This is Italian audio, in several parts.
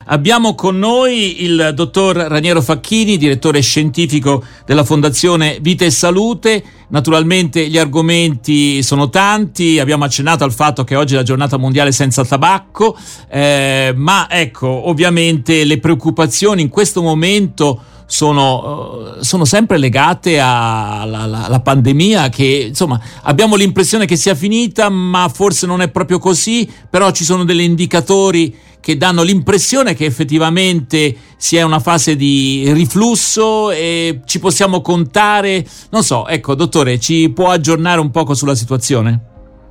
Abbiamo con noi il dottor Raniero Facchini, direttore scientifico della Fondazione Vita e Salute. Naturalmente gli argomenti sono tanti, abbiamo accennato al fatto che oggi è la giornata mondiale senza tabacco, ma ecco, ovviamente le preoccupazioni in questo momento sono sempre legate alla pandemia, che insomma abbiamo l'impressione che sia finita, ma forse non è proprio così. Però ci sono degli indicatori che danno l'impressione che effettivamente sia una fase di riflusso e ci possiamo contare. Non so, ecco, dottore, ci può aggiornare un poco sulla situazione?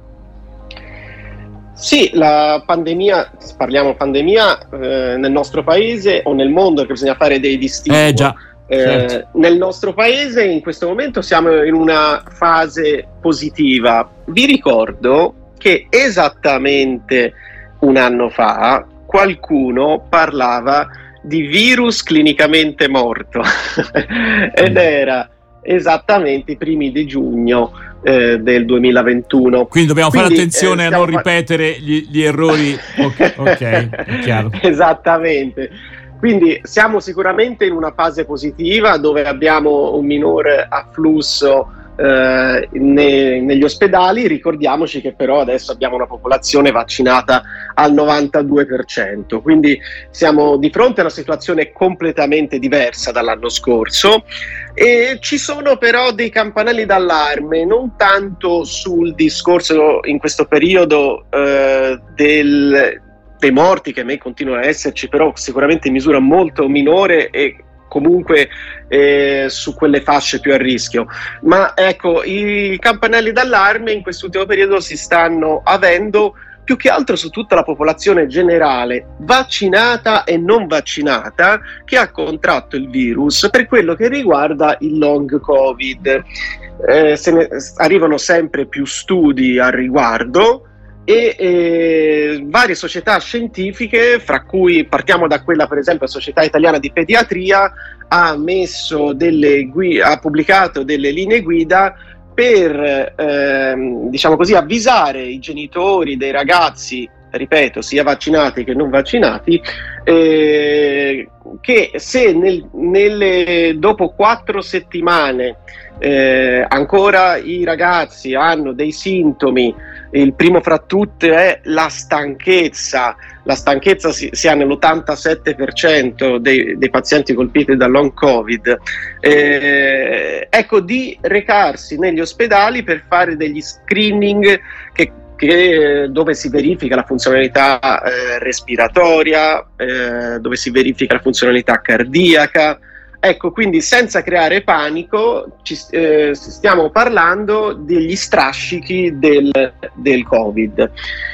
Sì, la pandemia, parliamo pandemia nel nostro paese o nel mondo, che bisogna fare dei distinguo. Già, certo. Nel nostro paese in questo momento siamo in una fase positiva. Vi ricordo che esattamente un anno fa qualcuno parlava di virus clinicamente morto ed era esattamente i primi di giugno del 2021. Quindi dobbiamo fare attenzione a non ripetere gli errori. Ok, è chiaro. Esattamente. Quindi siamo sicuramente in una fase positiva dove abbiamo un minore afflusso negli ospedali. Ricordiamoci che però adesso abbiamo una popolazione vaccinata al 92%, quindi siamo di fronte a una situazione completamente diversa dall'anno scorso, e ci sono però dei campanelli d'allarme, non tanto sul discorso in questo periodo dei morti, che a me continuano a esserci, però sicuramente in misura molto minore e comunque su quelle fasce più a rischio. Ma ecco, i campanelli d'allarme in quest'ultimo periodo si stanno avendo più che altro su tutta la popolazione generale, vaccinata e non vaccinata, che ha contratto il virus, per quello che riguarda il long Covid. Arrivano sempre più studi al riguardo, e varie società scientifiche, fra cui partiamo da quella, per esempio, la Società Italiana di Pediatria, ha pubblicato delle linee guida per diciamo così, avvisare i genitori dei ragazzi, ripeto, sia vaccinati che non vaccinati, che se dopo 4 settimane ancora i ragazzi hanno dei sintomi, il primo fra tutte è la stanchezza si ha nell'87% dei pazienti colpiti da long Covid, ecco, di recarsi negli ospedali per fare degli screening dove si verifica la funzionalità respiratoria, dove si verifica la funzionalità cardiaca. Ecco, quindi senza creare panico stiamo parlando degli strascichi del Covid,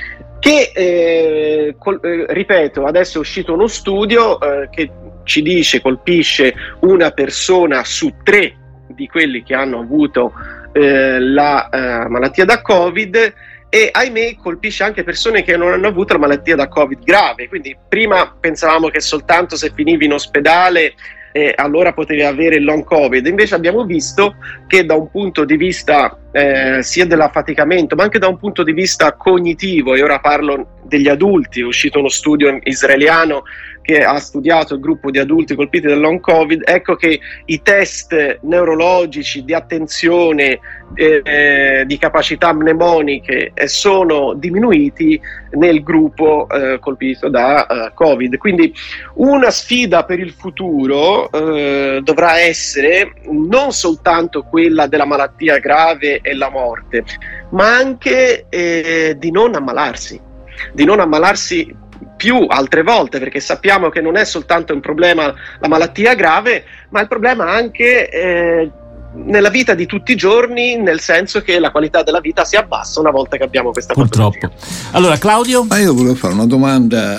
che ripeto, adesso è uscito uno studio che ci dice colpisce una persona su 3 di quelli che hanno avuto la malattia da Covid, e ahimè colpisce anche persone che non hanno avuto la malattia da Covid grave. Quindi prima pensavamo che soltanto se finivi in ospedale allora potevi avere il long Covid, invece abbiamo visto che da un punto di vista sia dell'affaticamento, ma anche da un punto di vista cognitivo, e ora parlo degli adulti, è uscito uno studio israeliano che ha studiato il gruppo di adulti colpiti dal long Covid, ecco che i test neurologici di attenzione, di capacità mnemoniche sono diminuiti nel gruppo colpito da Covid. Quindi una sfida per il futuro dovrà essere non soltanto quella della malattia grave e la morte, ma anche di non ammalarsi più altre volte, perché sappiamo che non è soltanto un problema la malattia grave, ma il problema anche nella vita di tutti i giorni, nel senso che la qualità della vita si abbassa una volta che abbiamo questa patologia. Allora, Claudio? Ma io volevo fare una domanda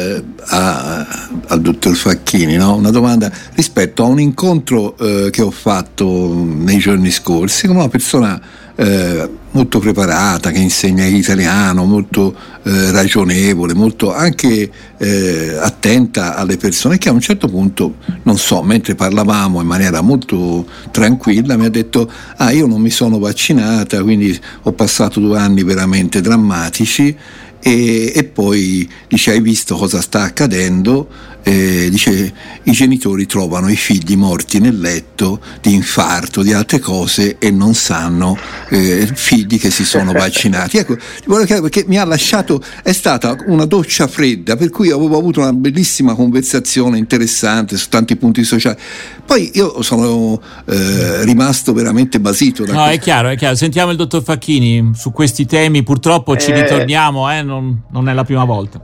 al dottor Facchini, no? Una domanda rispetto a un incontro che ho fatto nei giorni scorsi con una persona molto preparata, che insegna italiano, molto ragionevole, molto anche attenta alle persone, che a un certo punto, non so, mentre parlavamo in maniera molto tranquilla, mi ha detto: io non mi sono vaccinata, quindi ho passato 2 anni veramente drammatici. E poi dice: hai visto cosa sta accadendo? dice i genitori trovano i figli morti nel letto di infarto, di altre cose, e non sanno figli che si sono vaccinati. Ecco, perché mi ha lasciato, è stata una doccia fredda, per cui avevo avuto una bellissima conversazione interessante su tanti punti sociali. Poi io sono rimasto veramente basito no, è chiaro. Sentiamo il dottor Facchini su questi temi, purtroppo ci ritorniamo, non è la prima volta.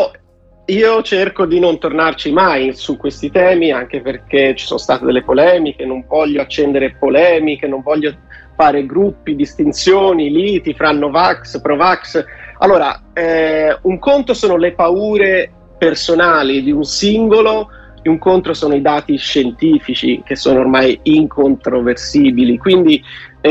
Io cerco di non tornarci mai su questi temi, anche perché ci sono state delle polemiche, non voglio accendere polemiche, non voglio fare gruppi, distinzioni, liti fra Novax, Provax. Allora, un conto sono le paure personali di un singolo, e un conto sono i dati scientifici che sono ormai incontroversibili. Quindi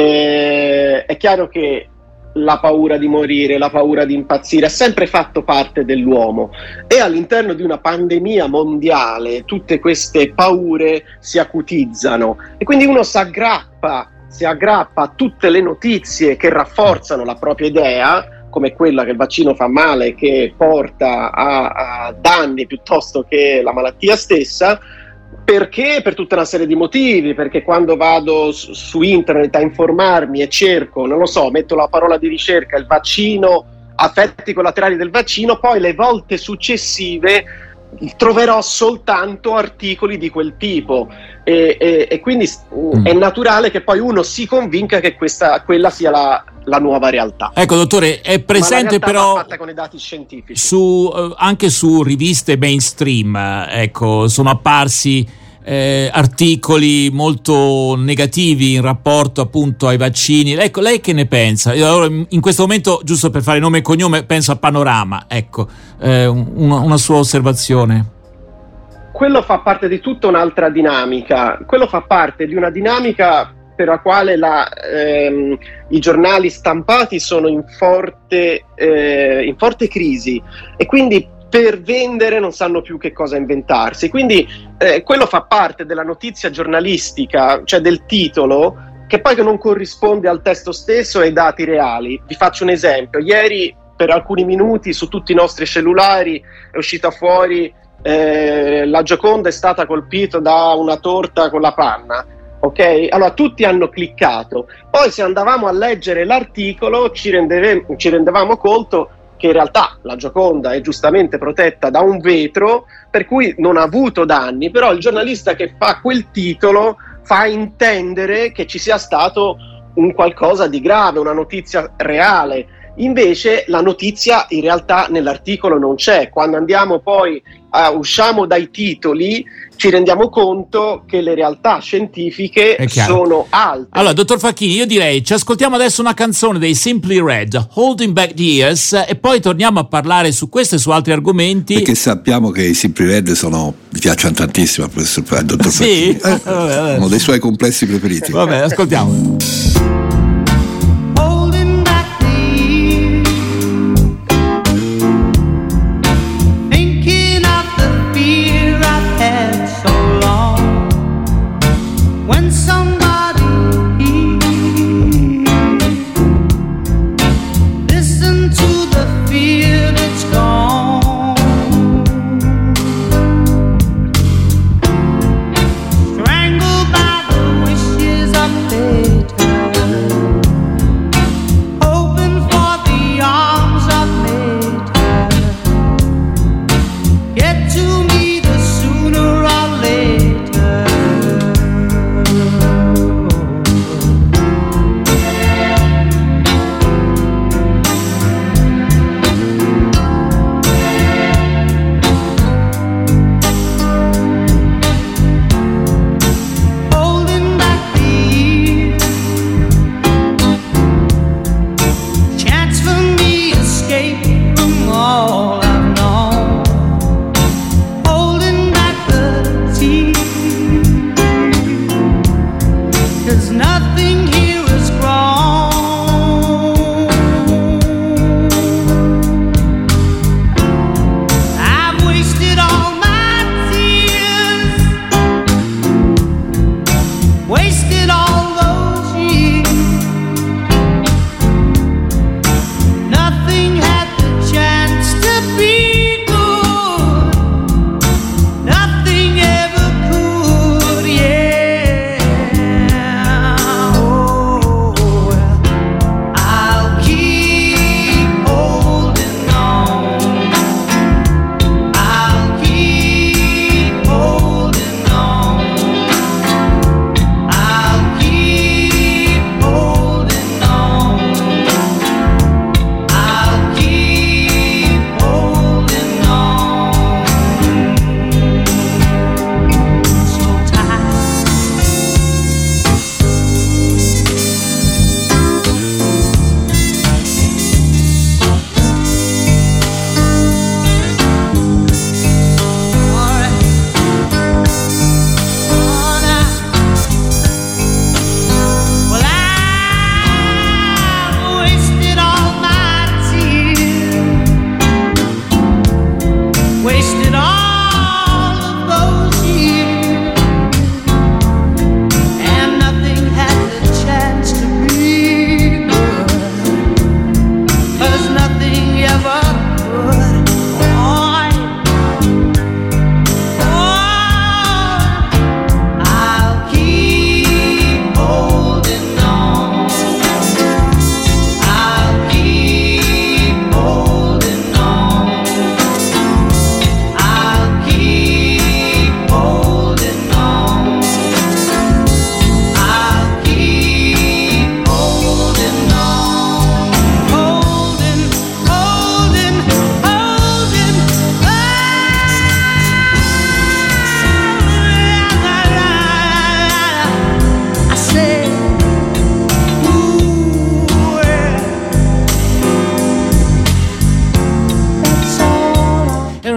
è chiaro che la paura di morire, la paura di impazzire ha sempre fatto parte dell'uomo, e all'interno di una pandemia mondiale tutte queste paure si acutizzano, e quindi uno si aggrappa a tutte le notizie che rafforzano la propria idea, come quella che il vaccino fa male, che porta a danni piuttosto che la malattia stessa. Perché? Per tutta una serie di motivi, perché quando vado su internet a informarmi e cerco, non lo so, metto la parola di ricerca, il vaccino, effetti collaterali del vaccino, poi le volte successive troverò soltanto articoli di quel tipo, e quindi è naturale che poi uno si convinca che quella sia la nuova realtà. Ecco, dottore, è presente però fatta con i dati scientifici. Anche su riviste mainstream, ecco, sono apparsi articoli molto negativi in rapporto appunto ai vaccini. Ecco, lei che ne pensa? Io allora, in questo momento, giusto per fare nome e cognome, penso a Panorama, ecco, una sua osservazione. Quello fa parte di tutta un'altra dinamica, quello fa parte di una dinamica per la quale i giornali stampati sono in forte crisi, e quindi per vendere non sanno più che cosa inventarsi. Quindi quello fa parte della notizia giornalistica, cioè del titolo, che poi non corrisponde al testo stesso e ai dati reali. Vi faccio un esempio: ieri per alcuni minuti su tutti i nostri cellulari è uscita fuori la Gioconda è stata colpita da una torta con la panna. Ok, allora tutti hanno cliccato, poi se andavamo a leggere l'articolo ci rendevamo conto che in realtà la Gioconda è giustamente protetta da un vetro, per cui non ha avuto danni, però il giornalista che fa quel titolo fa intendere che ci sia stato un qualcosa di grave, una notizia reale. Invece la notizia in realtà nell'articolo non c'è. Quando andiamo poi usciamo dai titoli ci rendiamo conto che le realtà scientifiche sono altre. Allora, dottor Facchini, io direi ci ascoltiamo adesso una canzone dei Simply Red, Holding Back the Years, e poi torniamo a parlare su questo e su altri argomenti. Perché sappiamo che i Simply Red mi piacciono tantissimo al dottor Facchini. Sì? Uno dei suoi complessi preferiti. Vabbè, ascoltiamo. Strangled by the wishes of fate.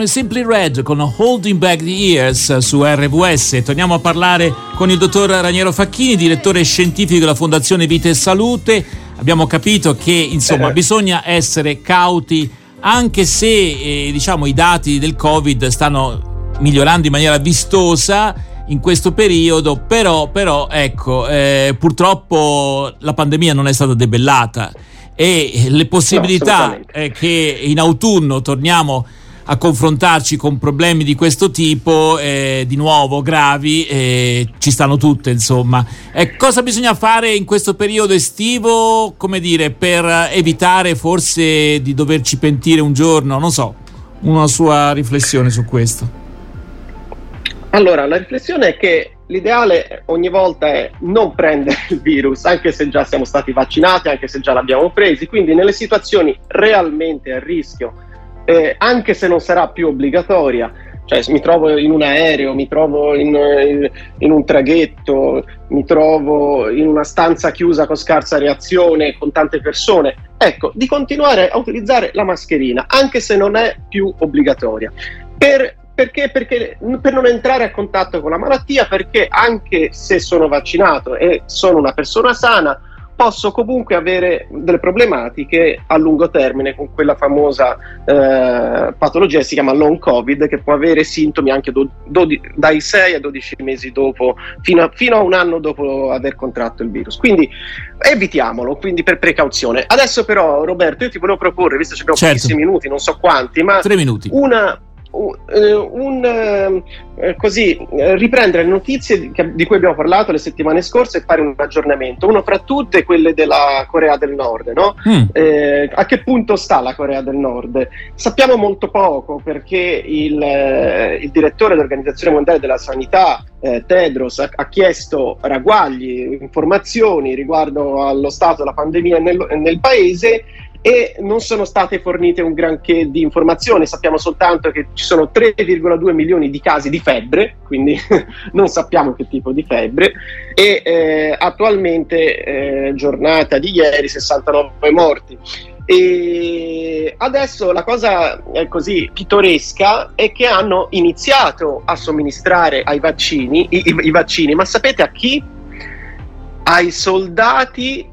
i Simply Red con Holding Back the Years su RVS. Torniamo a parlare con il dottor Raniero Facchini, direttore scientifico della Fondazione Vita e Salute. Abbiamo capito che insomma bisogna essere cauti, anche se i dati del Covid stanno migliorando in maniera vistosa in questo periodo, però ecco, purtroppo la pandemia non è stata debellata e le possibilità che in autunno torniamo a confrontarci con problemi di questo tipo, di nuovo gravi, ci stanno tutte, insomma. Cosa bisogna fare in questo periodo estivo, come dire, per evitare forse di doverci pentire un giorno? Non so, una sua riflessione su questo. Allora, la riflessione è che l'ideale ogni volta è non prendere il virus, anche se già siamo stati vaccinati, anche se già l'abbiamo presi, quindi nelle situazioni realmente a rischio, anche se non sarà più obbligatoria, cioè mi trovo in un aereo, mi trovo in un traghetto, mi trovo in una stanza chiusa con scarsa reazione, con tante persone, ecco, di continuare a utilizzare la mascherina, anche se non è più obbligatoria. Perché per non entrare a contatto con la malattia, perché anche se sono vaccinato e sono una persona sana, posso comunque avere delle problematiche a lungo termine con quella famosa patologia che si chiama long covid, che può avere sintomi anche dai 6 a 12 mesi dopo, fino a un anno dopo aver contratto il virus. Quindi evitiamolo, quindi per precauzione. Adesso però, Roberto, io ti volevo proporre, visto che abbiamo pochissimi minuti, non so quanti, ma 3 minuti. Riprendere le notizie di cui abbiamo parlato le settimane scorse e fare un aggiornamento. Uno fra tutte, quelle della Corea del Nord, no? A che punto sta la Corea del Nord? Sappiamo molto poco, perché il direttore dell'Organizzazione Mondiale della Sanità, Tedros, ha chiesto ragguagli, informazioni riguardo allo stato della pandemia nel paese, e non sono state fornite un granché di informazioni. Sappiamo soltanto che ci sono 3,2 milioni di casi di febbre, quindi non sappiamo che tipo di febbre, e attualmente, giornata di ieri, 69 morti. E adesso la cosa così pittoresca è che hanno iniziato a somministrare i vaccini, ma sapete a chi? Ai soldati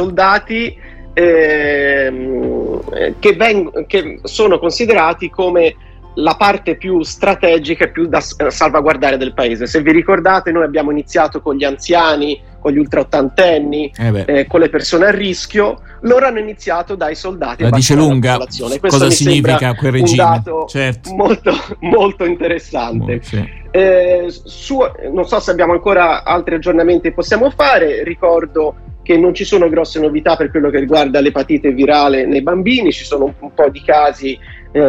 che sono considerati come la parte più strategica e più da salvaguardare del paese. Se vi ricordate, noi abbiamo iniziato con gli anziani, con gli ultra ottantenni, con le persone a rischio. Loro hanno iniziato dai soldati. La dice lunga cosa significa quel regime. Un dato molto, molto interessante. Non so se abbiamo ancora altri aggiornamenti che possiamo fare. Ricordo che non ci sono grosse novità per quello che riguarda l'epatite virale nei bambini. Ci sono un po' di casi,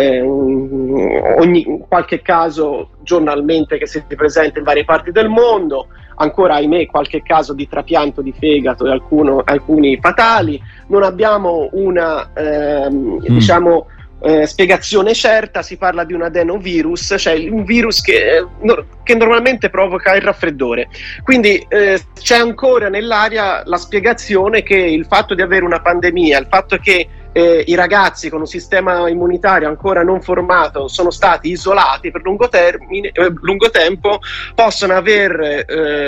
qualche caso giornalmente che si presenta in varie parti del mondo, ancora ahimè qualche caso di trapianto di fegato e alcuni fatali. Non abbiamo una spiegazione certa. Si parla di un adenovirus, cioè un virus che normalmente provoca il raffreddore, quindi c'è ancora nell'aria la spiegazione che il fatto di avere una pandemia, il fatto che i ragazzi con un sistema immunitario ancora non formato sono stati isolati per lungo tempo, possono aver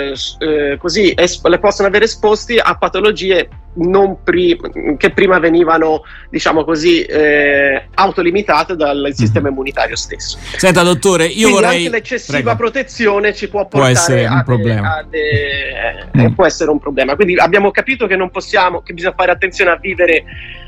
le possono aver esposti a patologie che prima venivano, diciamo così, autolimitate dal sistema immunitario stesso. Senta, dottore, io vorrei anche l'eccessiva protezione ci può portare può essere un problema. Quindi abbiamo capito che che bisogna fare attenzione a vivere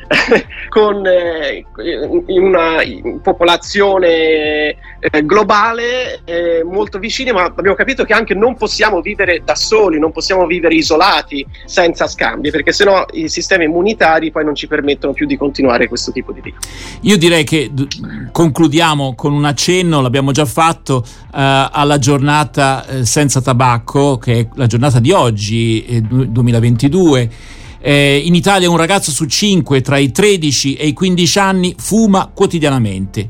in una popolazione globale, molto vicini, ma abbiamo capito che anche non possiamo vivere da soli, non possiamo vivere isolati senza scambi, perché sennò i sistemi immunitari poi non ci permettono più di continuare questo tipo di vita. Io direi che concludiamo con un accenno, l'abbiamo già fatto, alla giornata senza tabacco, che è la giornata di oggi, 2022. In Italia un ragazzo su 5 tra i 13 e i 15 anni fuma quotidianamente.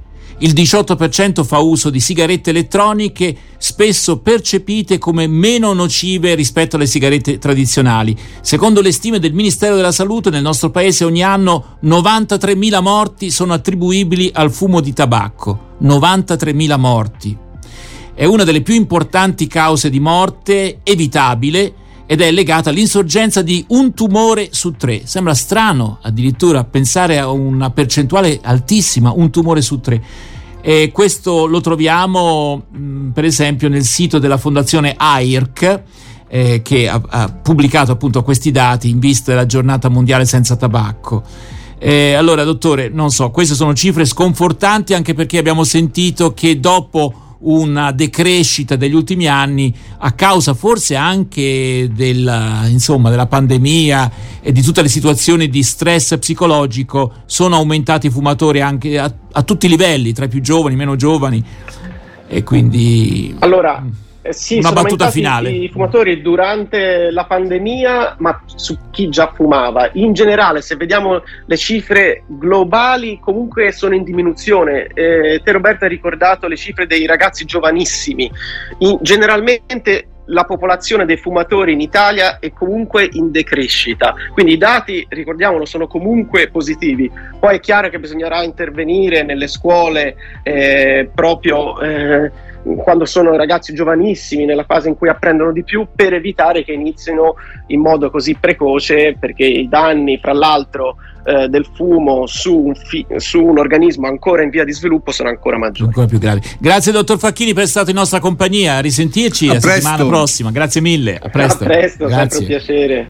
Il 18% fa uso di sigarette elettroniche, spesso percepite come meno nocive rispetto alle sigarette tradizionali. Secondo le stime del Ministero della Salute, nel nostro paese ogni anno 93.000 morti sono attribuibili al fumo di tabacco. 93.000 morti. È una delle più importanti cause di morte evitabile ed è legata all'insorgenza di un tumore su 3. Sembra strano addirittura pensare a una percentuale altissima, un tumore su 3. E questo lo troviamo per esempio nel sito della Fondazione AIRC, che ha pubblicato appunto questi dati in vista della giornata mondiale senza tabacco. Allora dottore, non so, queste sono cifre sconfortanti, anche perché abbiamo sentito che dopo una decrescita degli ultimi anni, a causa forse anche della pandemia e di tutte le situazioni di stress psicologico, sono aumentati i fumatori anche a tutti i livelli, tra i più giovani, meno giovani, e quindi allora sì, una sono battuta finale. I fumatori durante la pandemia, ma su chi già fumava. In generale, se vediamo le cifre globali, comunque sono in diminuzione. Te, Roberto, hai ricordato le cifre dei ragazzi giovanissimi. Generalmente la popolazione dei fumatori in Italia è comunque in decrescita, quindi i dati, ricordiamolo, sono comunque positivi. Poi è chiaro che bisognerà intervenire nelle scuole proprio quando sono ragazzi giovanissimi, nella fase in cui apprendono di più, per evitare che inizino in modo così precoce, perché i danni, fra l'altro, del fumo su un organismo ancora in via di sviluppo sono ancora maggiori. Ancora più gravi. Grazie dottor Facchini per essere stato in nostra compagnia, a risentirci la settimana prossima. Grazie mille, a presto. A presto, sempre un piacere.